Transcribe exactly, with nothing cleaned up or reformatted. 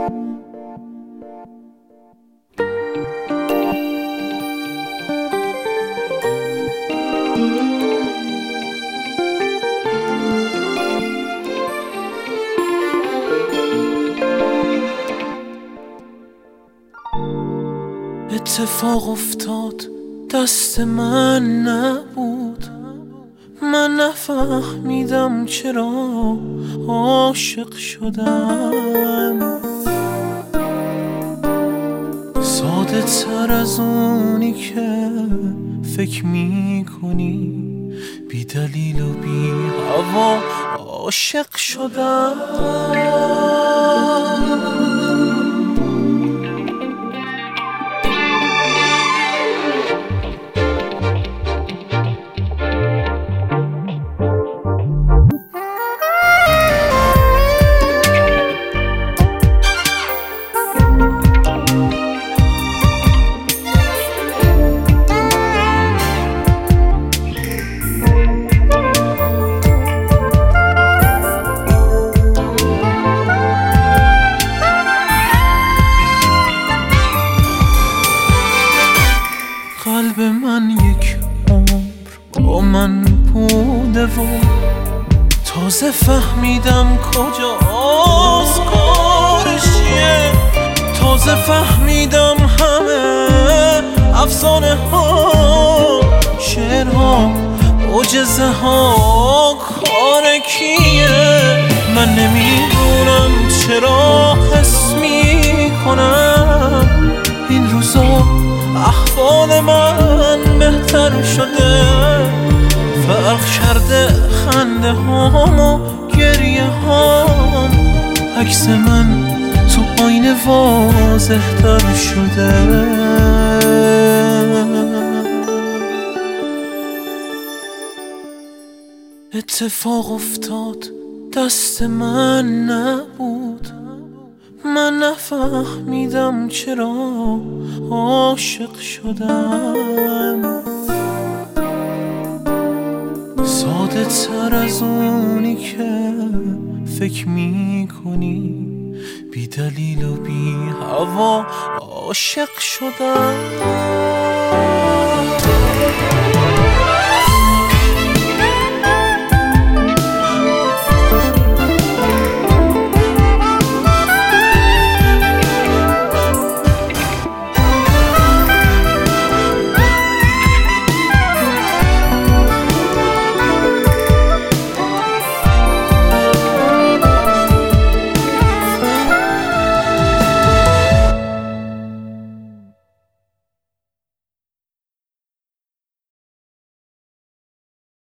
اتفاق افتاد دست من نبود، من نفهمیدم چرا عاشق شدم. ساده تر از اونی که فکر می کنی، بی دلیل و بی هوا عاشق شدم. قلب من یک عمر با من بوده و تازه فهمیدم کجاست کارش چیه. تازه فهمیدم همه افسانه ها، شعرها، معجزه ها کار کیه. من نمیدونم چرا حس میکنم این روزا احوال من بهتر شده. فرق کرده خنده هام و گریه هام، عکس من تو آینه واضح تر شده. اتفاق افتاد دست من نبود، من نفهمیدم چرا عاشق شدم. ساده تر از اونی که فکر می کنی، بی دلیل و بی هوا عاشق شدم.